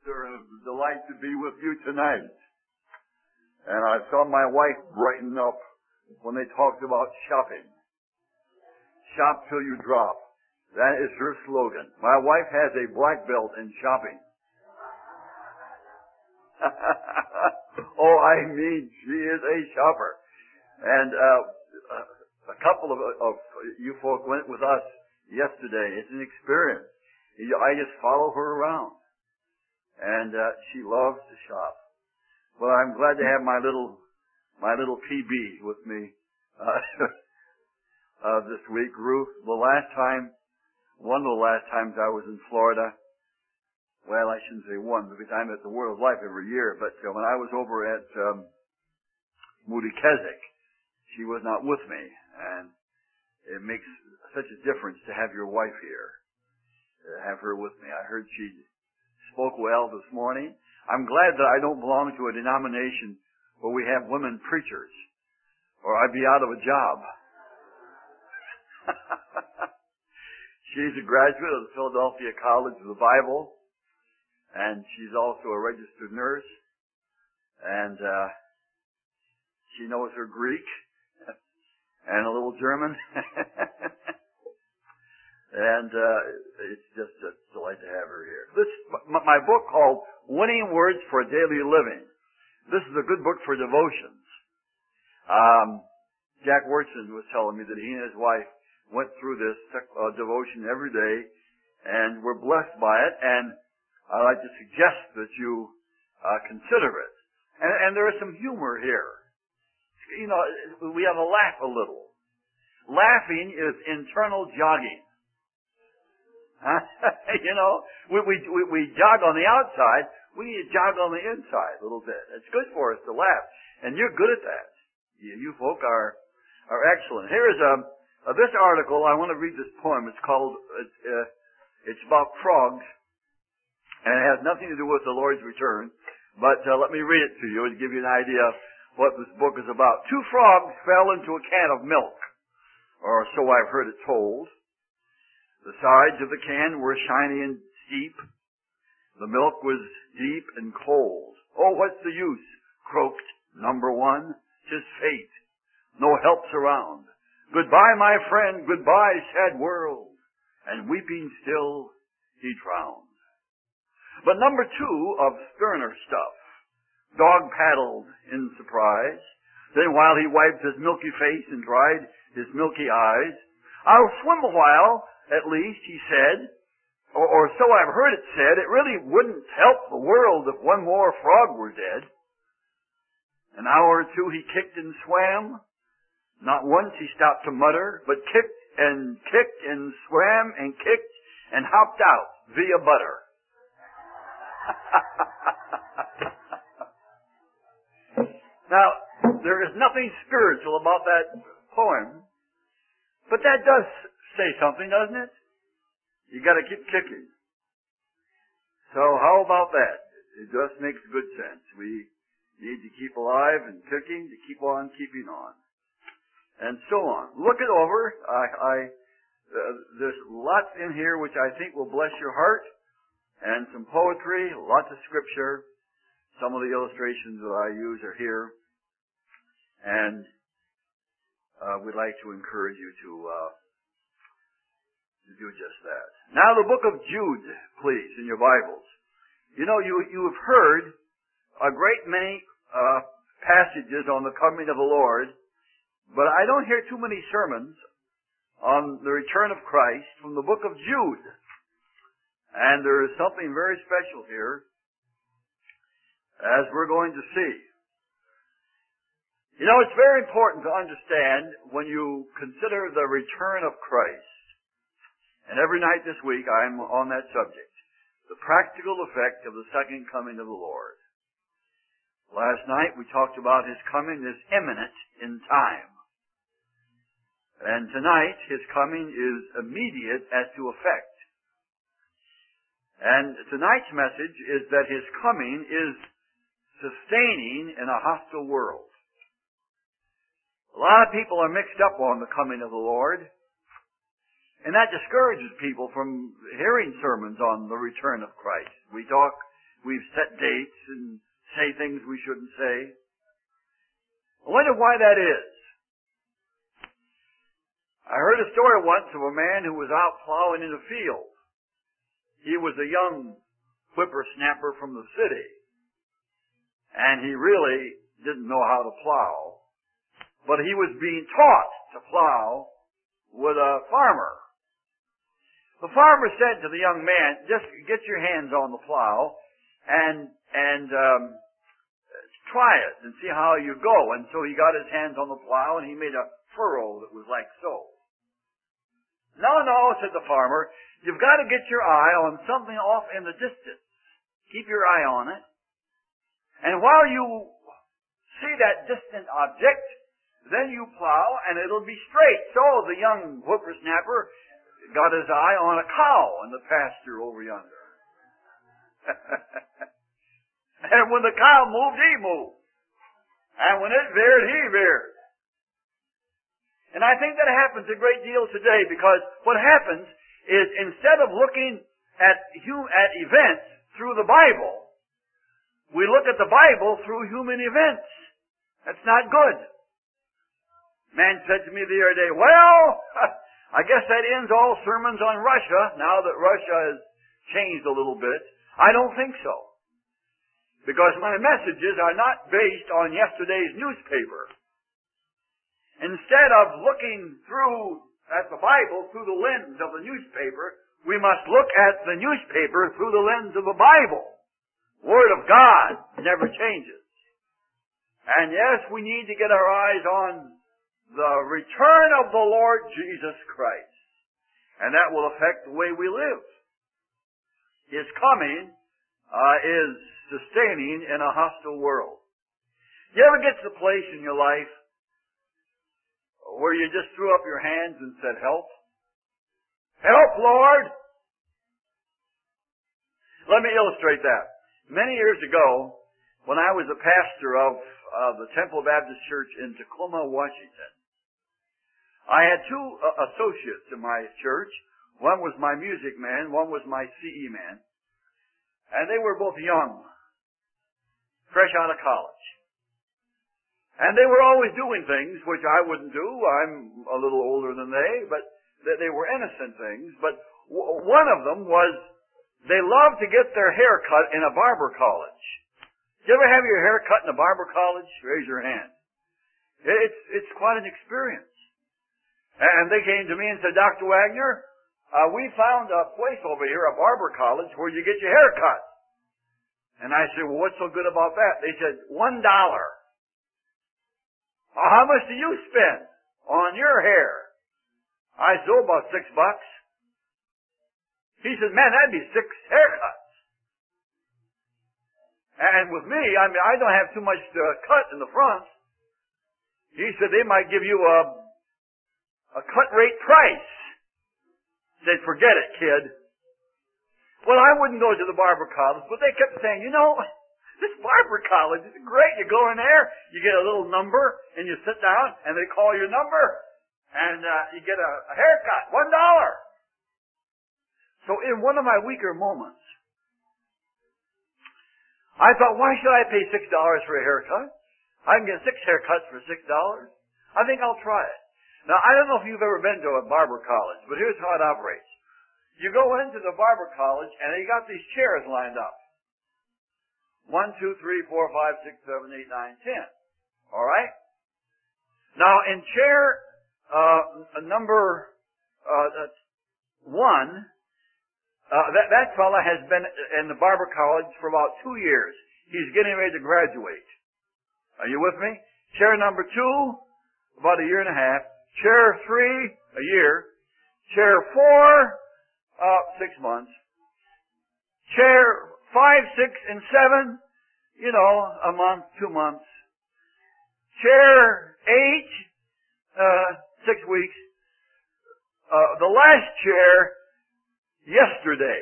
Sir, it's a delight to be with you tonight. And I saw my wife brighten up when they talked about shopping. Shop till you drop. That is her slogan. My wife has a black belt in shopping. Oh, I mean, she is a shopper. And a couple of you folk went with us yesterday. It's an experience. I just follow her around. And she loves to shop. Well, I'm glad to have my little PB with me this week. Ruth, one of the last times I was in Florida, well, I shouldn't say one, because I'm at the World of Life every year, but when I was over at Moody Keswick, she was not with me, and it makes such a difference to have your wife here, have her with me. I heard she spoke well this morning. I'm glad that I don't belong to a denomination where we have women preachers, or I'd be out of a job. She's a graduate of the Philadelphia College of the Bible, and she's also a registered nurse, and she knows her Greek and a little German. And it's just a delight to have her here. My book called Winning Words for Daily Living. This is a good book for devotions. Jack Wurtson was telling me that he and his wife went through this devotion every day and were blessed by it. And I'd like to suggest that you consider it. And there is some humor here. You know, we have to laugh a little. Laughing is internal jogging. You know, we jog on the outside. We need to jog on the inside a little bit. It's good for us to laugh, and you're good at that. You folk are excellent. Here is this article. I want to read this poem. It's called. It's about frogs, and it has nothing to do with the Lord's return. But let me read it to you to give you an idea of what this book is about. Two frogs fell into a can of milk, or so I've heard it told. The sides of the can were shiny and steep. The milk was deep and cold. Oh, what's the use? Croaked number one. 'Tis fate. No help's around. Goodbye, my friend. Goodbye, sad world. And weeping still, he drowned. But number two of sterner stuff. Dog paddled in surprise. Then while he wiped his milky face and dried his milky eyes, I'll swim a while, at least, he said, or so I've heard it said. It really wouldn't help the world if one more frog were dead. An hour or two he kicked and swam. Not once he stopped to mutter, but kicked and swam and kicked and hopped out via butter. Now, there is nothing spiritual about that poem, but that does say something, doesn't it? You got to keep kicking. So how about that? It just makes good sense. We need to keep alive and kicking to keep on keeping on, and so on. Look it over. There's lots in here which I think will bless your heart, and some poetry, lots of scripture. Some of the illustrations that I use are here, and we'd like to encourage you to do just that. Now the book of Jude, please, in your Bibles. You know, you have heard a great many passages on the coming of the Lord, but I don't hear too many sermons on the return of Christ from the book of Jude. And there is something very special here, as we're going to see. You know, it's very important to understand when you consider the return of Christ. And every night this week I'm on that subject. The practical effect of the second coming of the Lord. Last night we talked about His coming is imminent in time. And tonight His coming is immediate as to effect. And tonight's message is that His coming is sustaining in a hostile world. A lot of people are mixed up on the coming of the Lord. And that discourages people from hearing sermons on the return of Christ. We We've set dates and say things we shouldn't say. I wonder why that is. I heard a story once of a man who was out plowing in a field. He was a young whippersnapper from the city, and he really didn't know how to plow, but he was being taught to plow with a farmer. The farmer said to the young man, just get your hands on the plow and try it and see how you go. And so he got his hands on the plow and he made a furrow that was like so. No, said the farmer, you've got to get your eye on something off in the distance. Keep your eye on it. And while you see that distant object, then you plow and it'll be straight. So the young whippersnapper got his eye on a cow in the pasture over yonder. And when the cow moved, he moved. And when it veered, he veered. And I think that happens a great deal today, because what happens is, instead of looking at events through the Bible, we look at the Bible through human events. That's not good. Man said to me the other day, well, I guess that ends all sermons on Russia, now that Russia has changed a little bit. I don't think so. Because my messages are not based on yesterday's newspaper. Instead of looking through at the Bible through the lens of the newspaper, we must look at the newspaper through the lens of the Bible. Word of God never changes. And yes, we need to get our eyes on the return of the Lord Jesus Christ. And that will affect the way we live. His coming is sustaining in a hostile world. You ever get to the place in your life where you just threw up your hands and said, help? Help, Lord! Let me illustrate that. Many years ago, when I was a pastor of the Temple Baptist Church in Tacoma, Washington, I had two associates in my church. One was my music man, one was my CE man. And they were both young, fresh out of college. And they were always doing things which I wouldn't do. I'm a little older than they, but they were innocent things. But one of them was, they loved to get their hair cut in a barber college. Did you ever have your hair cut in a barber college? Raise your hand. It's quite an experience. And they came to me and said, Dr. Wagner, we found a place over here, a barber college, where you get your hair cut. And I said, well, what's so good about that? They said, $1. How much do you spend on your hair? I said, about $6. He said, man, that'd be 6 haircuts. And with me, I don't have too much to cut in the front. He said they might give you a cut rate price. Said, forget it, kid. Well, I wouldn't go to the barber college, but they kept saying, this barber college is great. You go in there, you get a little number, and you sit down, and they call your number, and you get a haircut, $1. So in one of my weaker moments, I thought, why should I pay $6 for a haircut? I can get 6 haircuts for $6. I think I'll try it. Now, I don't know if you've ever been to a barber college, but here's how it operates. You go into the barber college, and they got these chairs lined up. 1, 2, 3, 4, 5, 6, 7, 8, 9, 10. All right? Now, in chair number 1, that fella has been in the barber college for about 2 years. He's getting ready to graduate. Are you with me? Chair number 2, about a year and a half. Chair 3, a year. Chair 4, 6 months. Chair 5, 6, and 7, a month, 2 months. Chair 8, 6 weeks. The last chair, yesterday.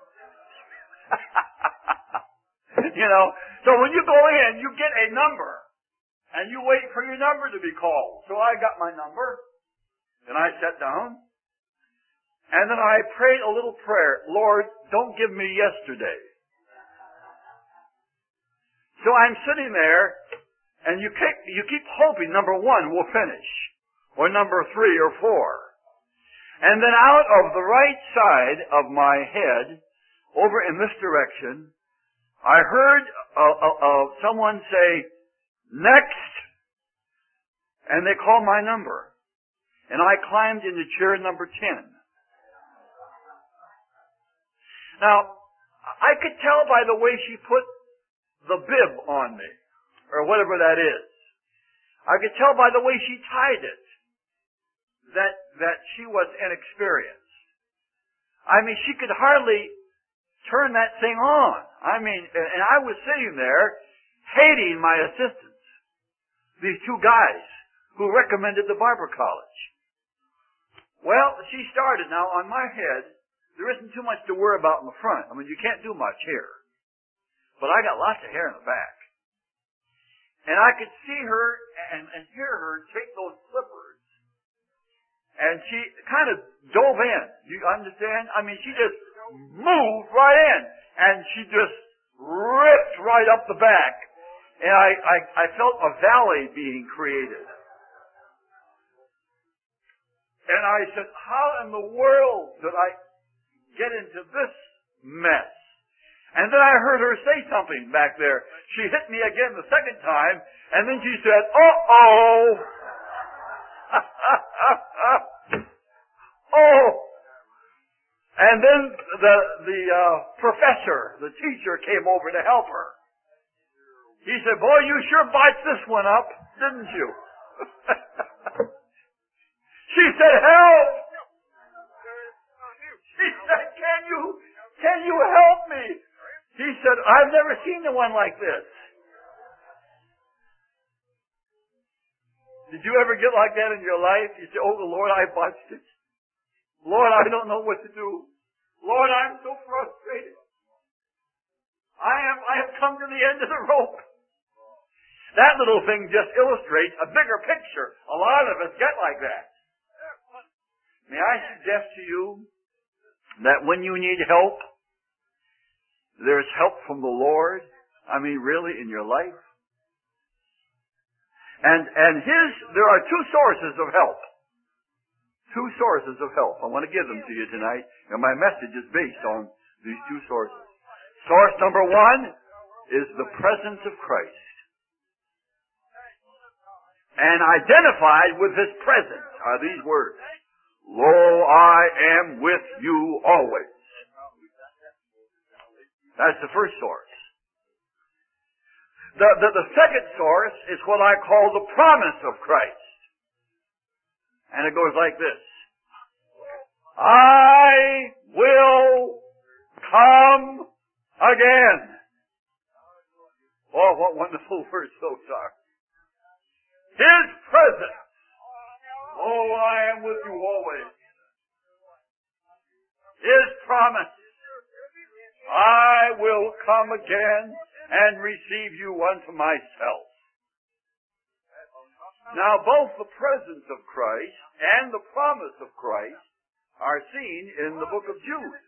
So when you go in, you get a number. And you wait for your number to be called. So I got my number. And I sat down. And then I prayed a little prayer. Lord, don't give me yesterday. So I'm sitting there, and you keep hoping number 1 will finish, or number 3 or 4. And then out of the right side of my head, over in this direction, I heard someone say, "Next!" And they called my number. And I climbed into chair number 10. Now, I could tell by the way she put the bib on me, or whatever that is. I could tell by the way she tied it that she was inexperienced. I mean, she could hardly turn that thing on. I mean, and I was sitting there hating my assistants, these 2 guys who recommended the Barber College. Well, she started. Now, on my head, there isn't too much to worry about in the front. I mean, you can't do much here. But I got lots of hair in the back. And I could see her and hear her take those slippers. And she kind of dove in. You understand? I mean, she just moved right in. And she just ripped right up the back. And I felt a valley being created. And I said, how in the world did I get into this mess? And then I heard her say something back there. She hit me again the second time, and then she said, "Uh-oh." Oh. And then the professor, the teacher, came over to help her. He said, "Boy, you sure botched this one up, didn't you?" She said, "Help!" She said, can you help me?" He said, "I've never seen one like this." Did you ever get like that in your life? You say, "Oh, the Lord, I botched it. Lord, I don't know what to do. Lord, I'm so frustrated. I have come to the end of the rope." That little thing just illustrates a bigger picture. A lot of us get like that. May I suggest to you that when you need help, there's help from the Lord. I mean, really, in your life. And there are 2 sources of help. 2 sources of help. I want to give them to you tonight. And my message is based on these 2 sources. Source number 1 is the presence of Christ. And identified with His presence are these words: "Lo, I am with you always." That's the first source. The second source is what I call the promise of Christ. And it goes like this: "I will come again." Oh, what wonderful words those are. His presence. "Oh, I am with you always." His promise. "I will come again and receive you unto myself." Now, both the presence of Christ and the promise of Christ are seen in the book of Jude.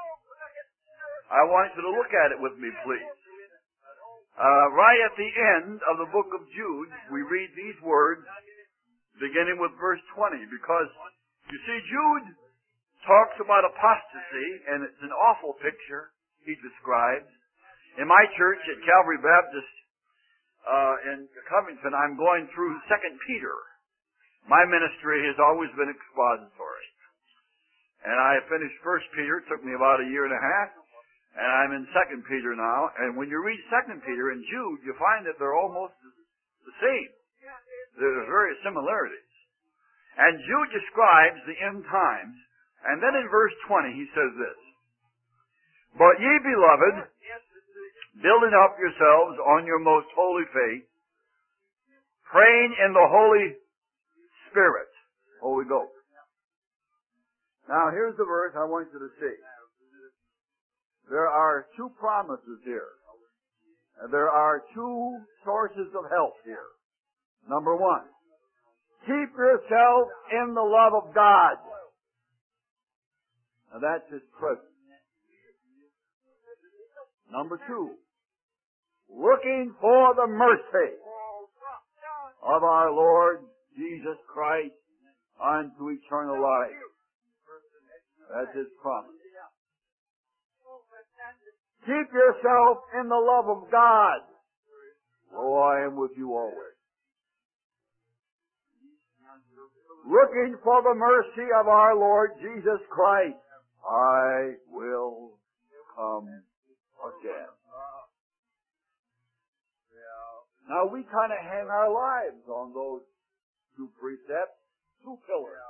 I want you to look at it with me, please. Right at the end of the book of Jude, we read these words, beginning with verse 20, because, you see, Jude talks about apostasy, and it's an awful picture he describes. In my church at Calvary Baptist in Covington, I'm going through 2 Peter. My ministry has always been expository. And I finished 1 Peter. It took me about a year and a half. And I'm in 2 Peter now. And when you read 2 Peter and Jude, you find that they're almost the same. There's various similarities. And Jude describes the end times. And then in verse 20 he says this: "But ye, beloved, building up yourselves on your most holy faith, praying in the Holy Spirit," Holy Ghost. Now here's the verse I want you to see. There are 2 promises here. There are 2 sources of help here. Number 1, keep yourself in the love of God. Now that's His presence. Number 2, looking for the mercy of our Lord Jesus Christ unto eternal life. That's His promise. Keep yourself in the love of God. Lo, I am with you always. Looking for the mercy of our Lord Jesus Christ, I will come again. Now we kind of hang our lives on those two precepts, two pillars,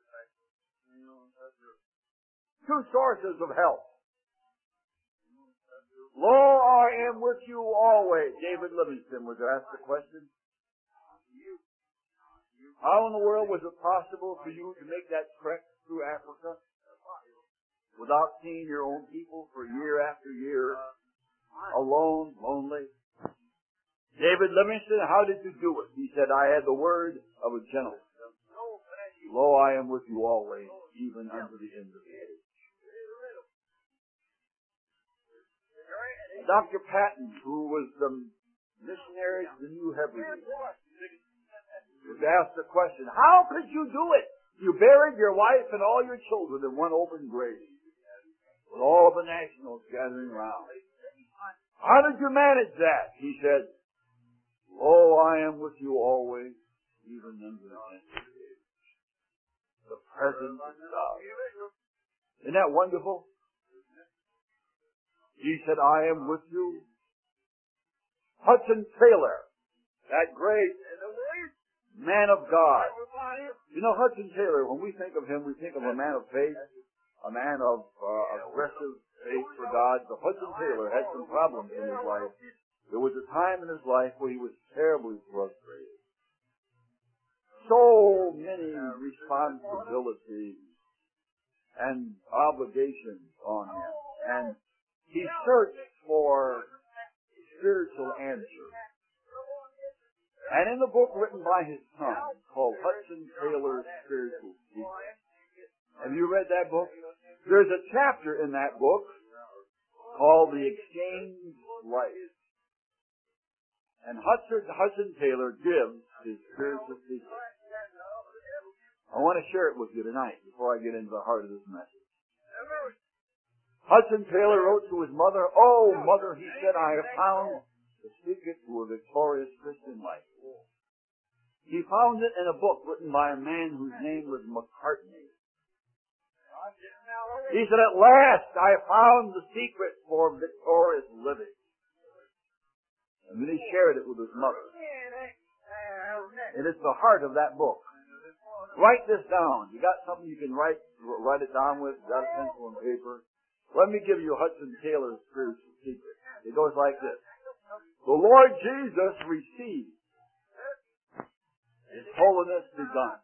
two sources of help. Lo, I am with you always. David Livingstone was asked the question, how in the world was it possible for you to make that trek through Africa without seeing your own people for year after year, alone, lonely? David Livingstone, how did you do it? He said, I had the word of a gentleman. Lo, I am with you always, even unto the end of the age. Dr. Patton, who was the missionary to the New Hebrides, was asked the question, how could you do it? You buried your wife and all your children in one open grave, with all the nationals gathering around. How did you manage that? He said, oh, I am with you always, even unto the end of the age. The presence of God. Isn't that wonderful? He said, I am with you. Hudson Taylor, that great man of God. You know, Hudson Taylor, when we think of him, we think of a man of faith, a man of aggressive faith for God. But Hudson Taylor had some problems in his life. There was a time in his life where he was terribly frustrated. So many responsibilities and obligations on him. And he searched for spiritual answers. And in the book written by his son, called Hudson Taylor's Spiritual Secret, have you read that book? There's a chapter in that book called The Exchange Life. And Hudson Taylor gives his spiritual secret. I want to share it with you tonight before I get into the heart of this message. Hudson Taylor wrote to his mother, oh, mother, he said, I have found the secret to a victorious Christian life. He found it in a book written by a man whose name was McCartney. He said, at last I found the secret for victorious living. And then he shared it with his mother. And it's the heart of that book. Write this down. You got something you can write it down with? You got a pencil and paper? Let me give you Hudson Taylor's spiritual secret. It goes like this. The Lord Jesus received, His holiness begun.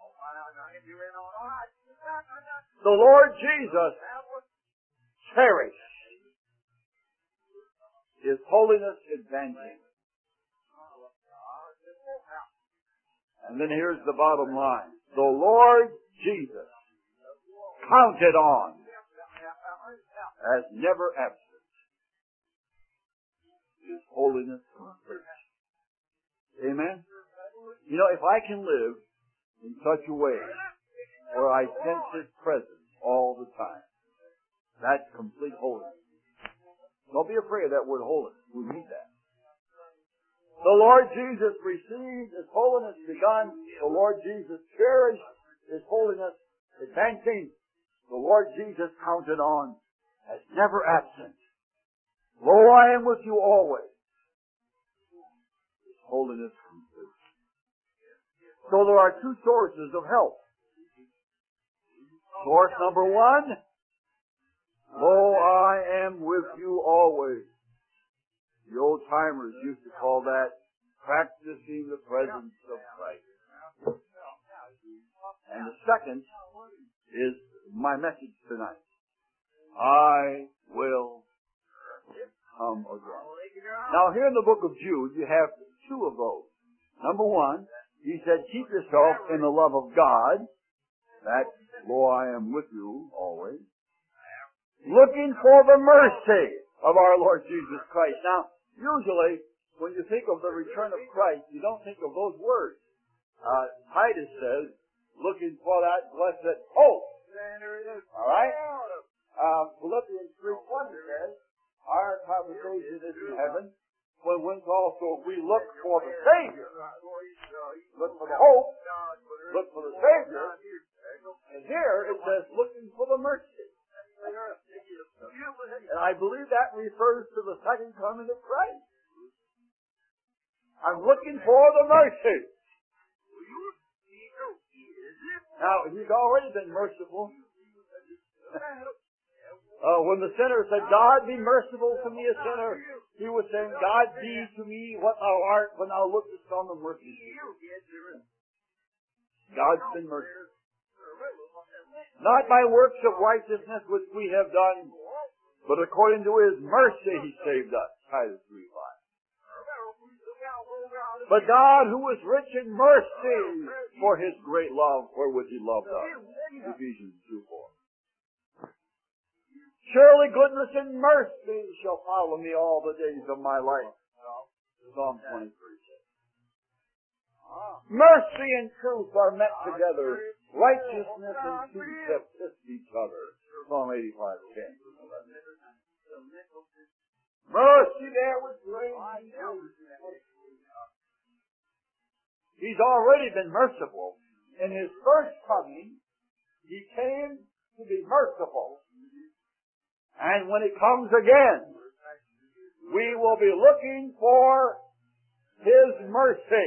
The Lord Jesus cherished, His holiness advancing. And then here's the bottom line. The Lord Jesus counted on as never absent. His holiness complete. Amen? You know, if I can live in such a way where I sense His presence all the time, that's complete holiness. Don't be afraid of that word holiness. We need that. The Lord Jesus received, His holiness begun. The Lord Jesus cherished, His holiness advancing. The Lord Jesus counted on as never absent. Lo, I am with you always. His holiness complete. So there are two sources of help. Source number one, lo, I am with you always. The old-timers used to call that practicing the presence of Christ. And the second is my message tonight. I will come again. Now here in the book of Jude, you have two of those. Number one, he said, keep yourself in the love of God. That, lo, I am with you always. Looking for the mercy of our Lord Jesus Christ. Now, Usually, when you think of the return of Christ, you don't think of those words. Titus says, looking for that blessed hope. All right? Philippians 3:20 says, our habitation is in heaven, whence also we look for the Savior. Look for the hope. Look for the Savior. And here it says, looking for the mercy. And I believe that refers to the second coming of Christ. I'm looking for the mercy. Now, He's already been merciful. When the sinner said, God, be merciful to me, a sinner, he was saying, God, be to me what thou art when thou lookest on the mercy seat. God's been merciful. Not by works of righteousness which we have done, but according to His mercy He saved us. Titus 3:5. But God, who is rich in mercy, for His great love wherewith He loved us. Ephesians 2:4. Surely goodness and mercy shall follow me all the days of my life. Psalm 23. Mercy and truth are met together. Righteousness and peace have kissed each other. Psalm 85:10. Mercy there with grace. He's already been merciful. In His first coming, He came to be merciful. And when He comes again, we will be looking for His mercy.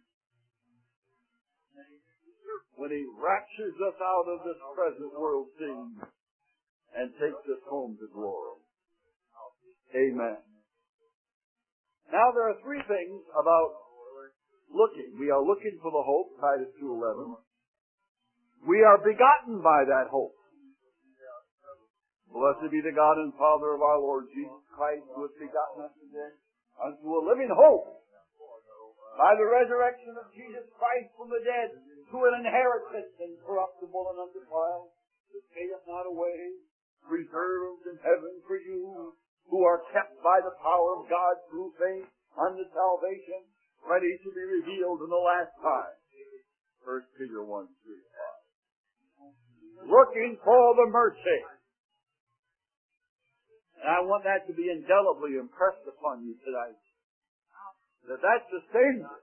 When He raptures us out of this present world scene and takes us home to glory. Amen. Now there are three things about looking. We are looking for the hope, Titus 2:11. We are begotten by that hope. Blessed be the God and Father of our Lord Jesus Christ, who has begotten us again unto a living hope by the resurrection of Jesus Christ from the dead, to an inheritance incorruptible and undefiled, that fadeth not away, reserved in heaven for you, who are kept by the power of God through faith unto salvation, ready to be revealed in the last time. 1 Peter 1:3. Looking for the mercy. And I want that to be indelibly impressed upon you tonight. That sustains us.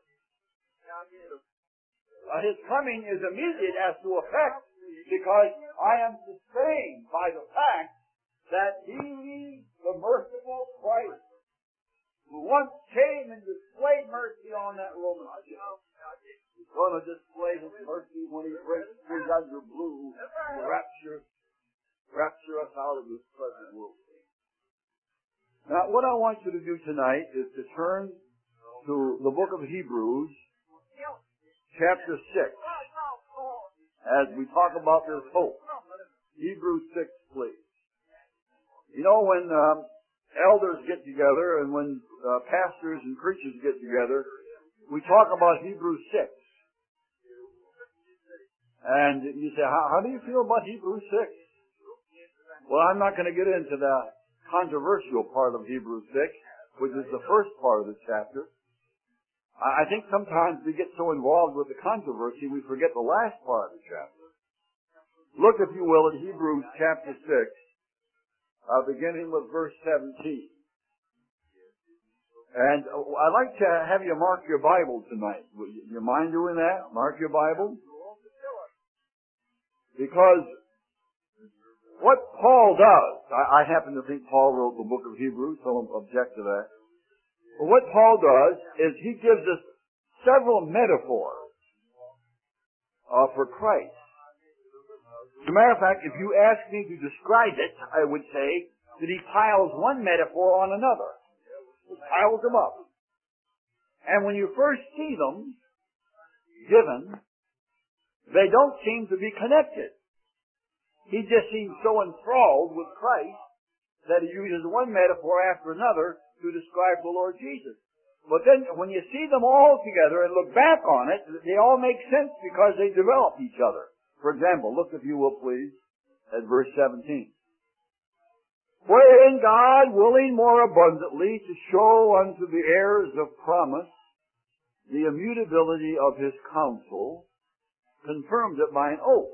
His coming is immediate as to effect, because I am sustained by the fact that He, the merciful Christ, who once came and displayed mercy on that Roman ship, is going to display His mercy when He breaks through yonder blue to rapture us out of this present world. Now, what I want you to do tonight is to turn to the book of Hebrews, chapter 6, as we talk about this hope. Hebrews 6, please. You know, when elders get together and when pastors and preachers get together, we talk about Hebrews 6. And you say, how do you feel about Hebrews 6? Well, I'm not going to get into the controversial part of Hebrews 6, which is the first part of the chapter. I think sometimes we get so involved with the controversy we forget the last part of the chapter. Look, if you will, at Hebrews chapter 6, beginning with verse 17. And I'd like to have you mark your Bible tonight. Would you mind doing that? Mark your Bible. Because what Paul does, I happen to think Paul wrote the book of Hebrews, so I don't object to that. But what Paul does is he gives us several metaphors for Christ. As a matter of fact, if you ask me to describe it, I would say that he piles one metaphor on another. He piles them up. And when you first see them given, they don't seem to be connected. He just seems so enthralled with Christ that he uses one metaphor after another to describe the Lord Jesus. But then when you see them all together and look back on it, they all make sense because they develop each other. For example, look, if you will please, at verse 17. Wherein God, willing more abundantly to show unto the heirs of promise the immutability of his counsel, confirmed it by an oath,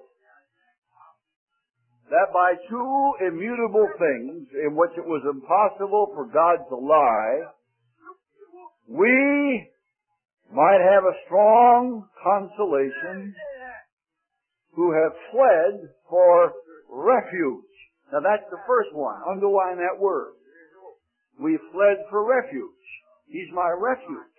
that by two immutable things in which it was impossible for God to lie, we might have a strong consolation who have fled for refuge. Now that's the first one. Underline that word. We fled for refuge. He's my refuge.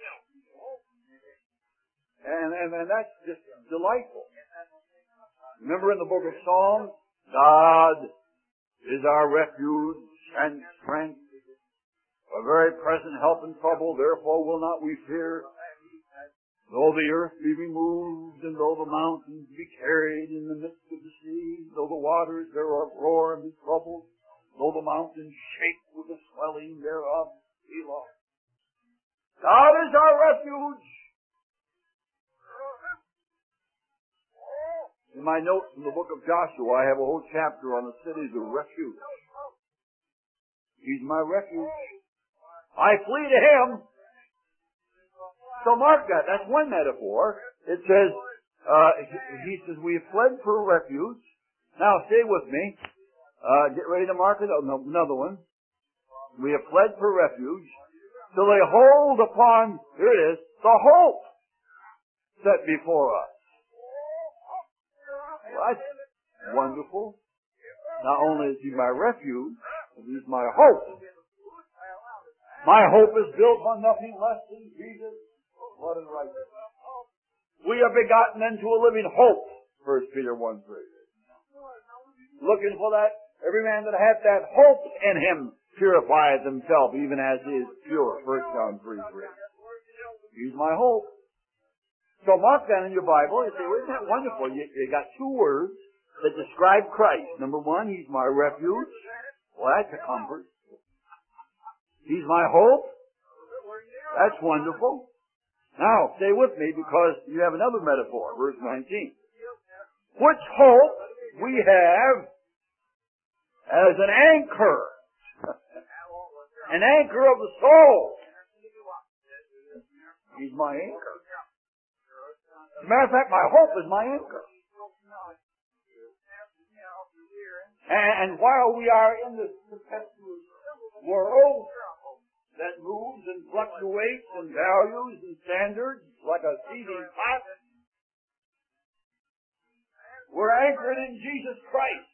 And that's just delightful. Remember in the book of Psalms, God is our refuge and strength, a very present help in trouble, therefore will not we fear. Though the earth be removed, and though the mountains be carried in the midst of the sea, though the waters thereof roar and be troubled, though the mountains shake with the swelling thereof, Selah. God is our refuge. In my notes from the book of Joshua, I have a whole chapter on the cities of refuge. He's my refuge. I flee to him. So mark that. That's one metaphor. It says, he says, we have fled for refuge. Now, stay with me. Get ready to mark it. Another one. We have fled for refuge. So they hold upon, here it is, the hope set before us. Well, that's wonderful. Not only is he my refuge, but he's my hope. My hope is built on nothing less than Jesus. Blood and righteousness. We are begotten into a living hope. 1 Peter 1:3. Looking for that, every man that hath that hope in him purifieth himself, even as he is pure. 1 John 3:3. He's my hope. So mark that in your Bible. You say, well, isn't that wonderful? You got two words that describe Christ. Number one, he's my refuge. Well, that's a comfort. He's my hope. That's wonderful. Now, stay with me because you have another metaphor, verse 19. Which hope we have as an anchor. An anchor of the soul. He's my anchor. As a matter of fact, my hope is my anchor. And while we are in this tempestuous world that moves and fluctuates in values and standards like a seething pot, we're anchored in Jesus Christ.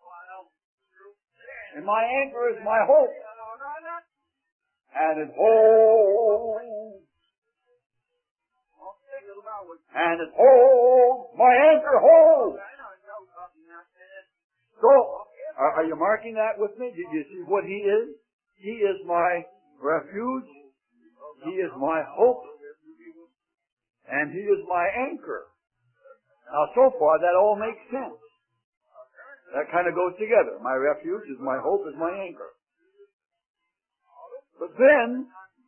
And my anchor is my hope. And it holds. And it holds. My anchor holds. So, are you marking that with me? Did you see what he is? He is my refuge. He is my hope. And he is my anchor. Now, so far, that all makes sense. That kind of goes together. My refuge is my hope, is my anchor. But then,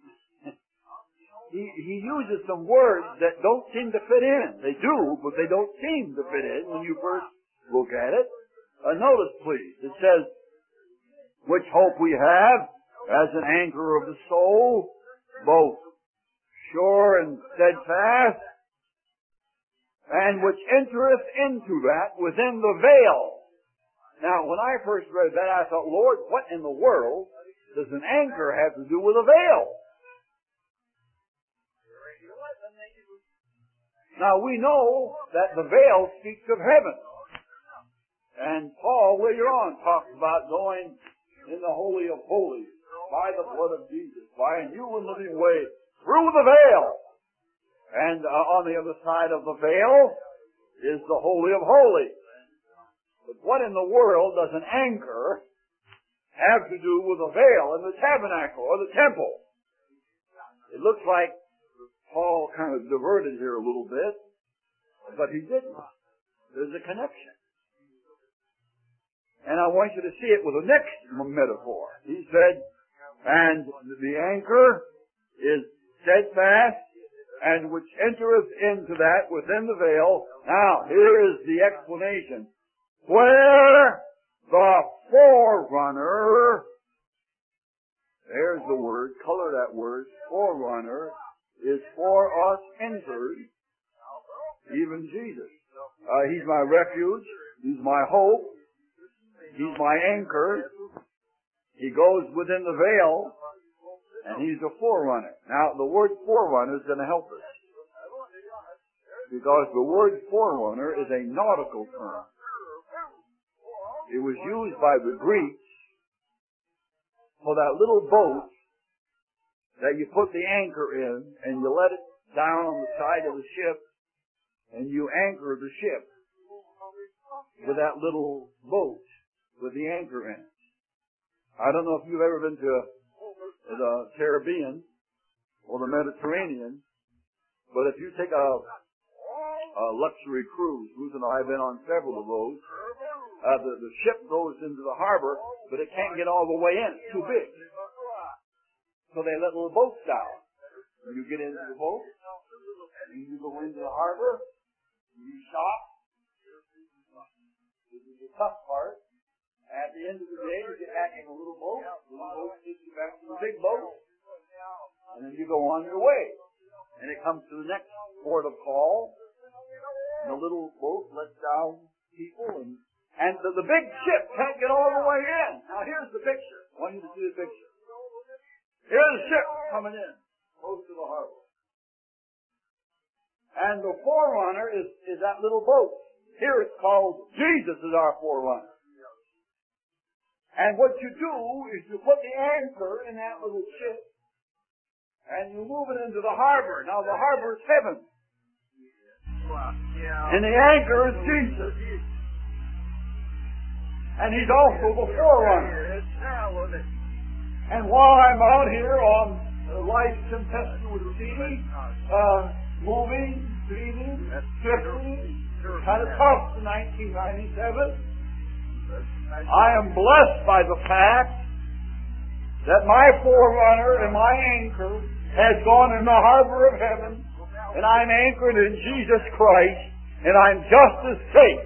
he uses some words that don't seem to fit in. They do, but they don't seem to fit in when you first look at it. Notice, please. It says, which hope we have as an anchor of the soul, both sure and steadfast, and which entereth into that within the veil. Now, when I first read that, I thought, Lord, what in the world does an anchor have to do with a veil? Now, we know that the veil speaks of heaven. And Paul, later on, talks about going in the Holy of Holies by the blood of Jesus, by a new and living way through the veil. And on the other side of the veil is the Holy of Holies. But what in the world does an anchor have to do with a veil in the tabernacle or the temple? It looks like Paul kind of diverted here a little bit, but he didn't. There's a connection. And I want you to see it with the next metaphor. He said, and the anchor is steadfast, and which entereth into that within the veil. Now, here is the explanation. Where the forerunner There's the word. Color that word. Forerunner is for us entered, even Jesus. He's my refuge. He's my hope. He's my anchor. He goes within the veil, and he's a forerunner. Now, the word forerunner is going to help us, because the word forerunner is a nautical term. It was used by the Greeks for that little boat that you put the anchor in, and you let it down on the side of the ship, and you anchor the ship with that little boat with the anchor in it. I don't know if you've ever been to the Caribbean or the Mediterranean, but if you take a luxury cruise, Ruth and I have been on several of those, the ship goes into the harbor, but it can't get all the way in. It's too big. So they let little boats down. And you get into the boat, and you go into the harbor, and you stop. This is the tough part. At the end of the day, you get back in a little boat. The little boat takes you back to the big boat. And then you go on your way. And it comes to the next port of call. And the little boat lets down people. And the big ship can't get all the way in. Now here's the picture. I want you to see the picture. Here's the ship coming in, close to the harbor. And the forerunner is that little boat. Here it's called Jesus is our forerunner. And what you do is you put the anchor in that little ship, and you move it into the harbor. Now the harbor is heaven. And the anchor is Jesus. And he's also the forerunner. And while I'm out here on life's tempestuous sea, moving, breathing, drifting, kind of tough in 1997, I am blessed by the fact that my forerunner and my anchor has gone in the harbor of heaven, and I'm anchored in Jesus Christ, and I'm just as safe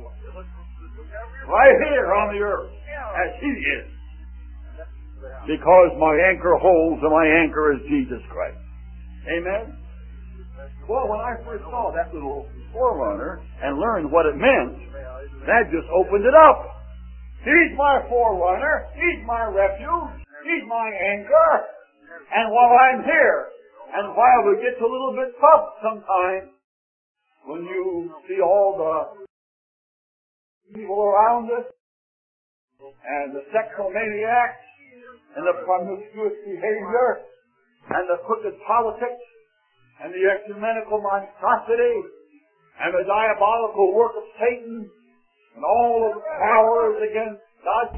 right here on the earth as He is, because my anchor holds, and my anchor is Jesus Christ. Amen? Well, when I first saw that little forerunner and learned what it meant, that just opened it up. He's my forerunner. He's my refuge. He's my anchor. And while I'm here, and while it gets a little bit tough sometimes, when you see all the people around us, and the sexual maniacs, and the promiscuous behavior, and the crooked politics, and the ecumenical monstrosity, and the diabolical work of Satan, and all of the powers against God's